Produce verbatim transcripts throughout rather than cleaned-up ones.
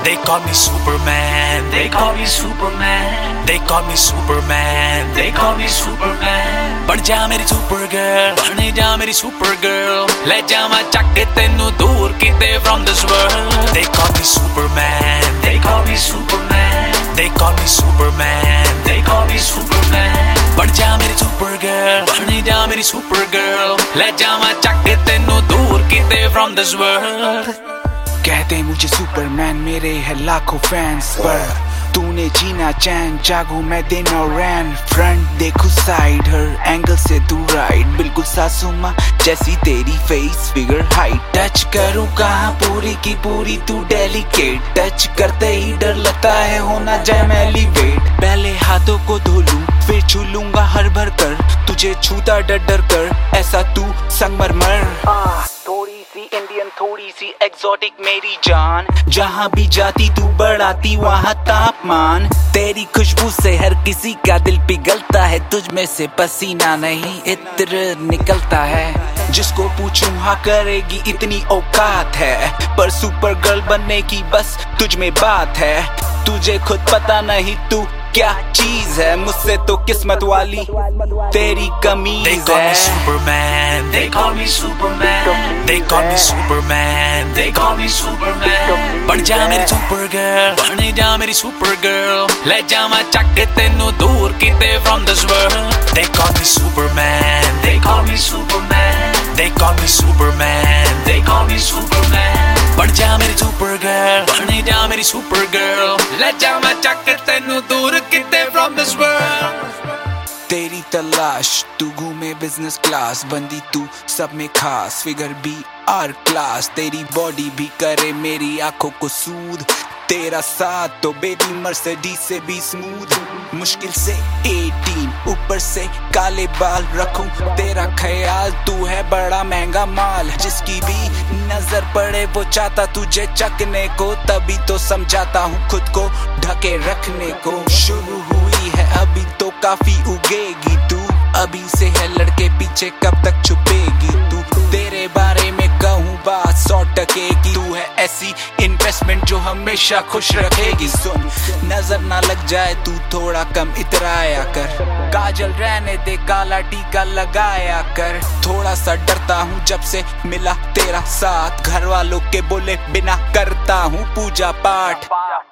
They call me Superman. They call me Superman. They call me Superman. They call me Superman. बन जा मेरी super girl, बन जा मेरी super girl. ले जा मैं चक के तेनू दूर किते from this world. They call me Superman. They call me Superman. They call me Superman. They call me Superman. बन जा मेरी super girl, बन जा मेरी super girl. ले जा मैं चक के तेनू दूर किते from this world. कहते मुझे सुपरमैन, मेरे है लाखों फैंस, पर तूने जीना चैन, जागू मैं दिन और रैन. फ्रंट देखू साइड, हर एंगल से तू राइट, बिल्कुल सासू माँ जैसी तेरी फेस फिगर हाइट. टच करूँ कहाँ पूरी की पूरी तू डेलिकेट, टच करते ही डर लगता है होना जाए मैं एलिवेट. पहले हाथों को धो लूं फिर छू लूंगा हर भर कर, तुझे छूता डर डर कर ऐसा तू संगमरमर. थोड़ी सी इंडियन थोड़ी सी एक्सोटिक मेरी जान, जहाँ भी जाती तू बढ़ाती वहाँ तापमान. तेरी खुशबू से हर किसी का दिल पिघलता है, तुझ में से पसीना नहीं इत्र निकलता है. जिसको पूछूं हाँ करेगी इतनी औकात है, पर सुपर गर्ल बनने की बस तुझ में बात है. तुझे खुद पता नहीं तू क्या चीज है, मुझसे तो किस्मत वाली तेरी कमीज है. They call me Superman. They call me Superman. They call me Superman. They call me Superman. बन जा मेरी super girl, बन जा मेरी super girl. ले जा मैं चक के तेनू दूर किते from this world. They call me Superman. They call me Superman. They call me Superman. They call me Superman. बन जा मेरी super girl, बन जा मेरी super girl. ले जा मैं चक के तेनू दूर किते from this world. तेरी तलाश तू घूमे बिजनेस क्लास, बंदी तू सब में खास, फिगर भी आर क्लास. तेरी बॉडी भी करे मेरी आंखों को सूद, तेरा साथ तो बेबी मर्सिडीज से भी स्मूथ. मुश्किल से अठारह ऊपर से काले बाल रखूं तेरा ख्याल, तू है बड़ा महंगा माल. जिसकी भी नजर पड़े वो चाहता तुझे चकने को, तभी तो समझाता हूँ खुद को ढके रखने को. शुरू हुई है अभी तो काफी उगेगी तू, अभी से है लड़के पीछे कब तक छुपेगी तू. तेरे बारे में कहूँ बात सौ टके की, तू है ऐसी इन्वेस्टमेंट जो हमेशा खुश रखेगी. सुन नजर ना लग जाए तू थोड़ा कम इतराया कर, काजल रहने दे काला टीका लगाया कर. थोड़ा सा डरता हूँ जब से मिला तेरा साथ, घर वालों के बोले बिना करता हूँ पूजा पाठ.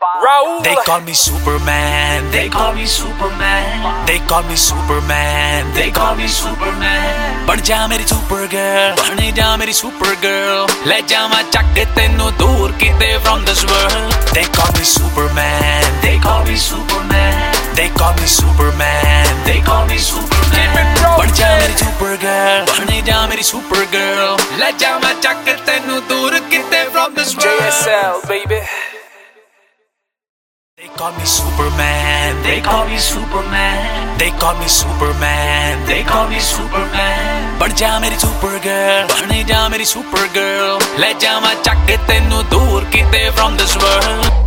They call me Superman. They call me Superman. They call me Superman. They call me Superman. बन जा मेरी super girl, बन जा मेरी super girl. ले जा मैं चक के तेनू दूर किते from this world. They call me Superman. They call me Superman. They call me Superman. They call me Superman. बन जा मेरी super girl, बन जा मेरी super girl. ले जा मैं चक के तेनू दूर किते from this world. J S L baby. They call me Superman. They call me Superman. They call me Superman. They call me Superman. बन जा मेरी super girl, बन जा मेरी super girl. ले जा मैं चक के तेनू दूर किते from this world.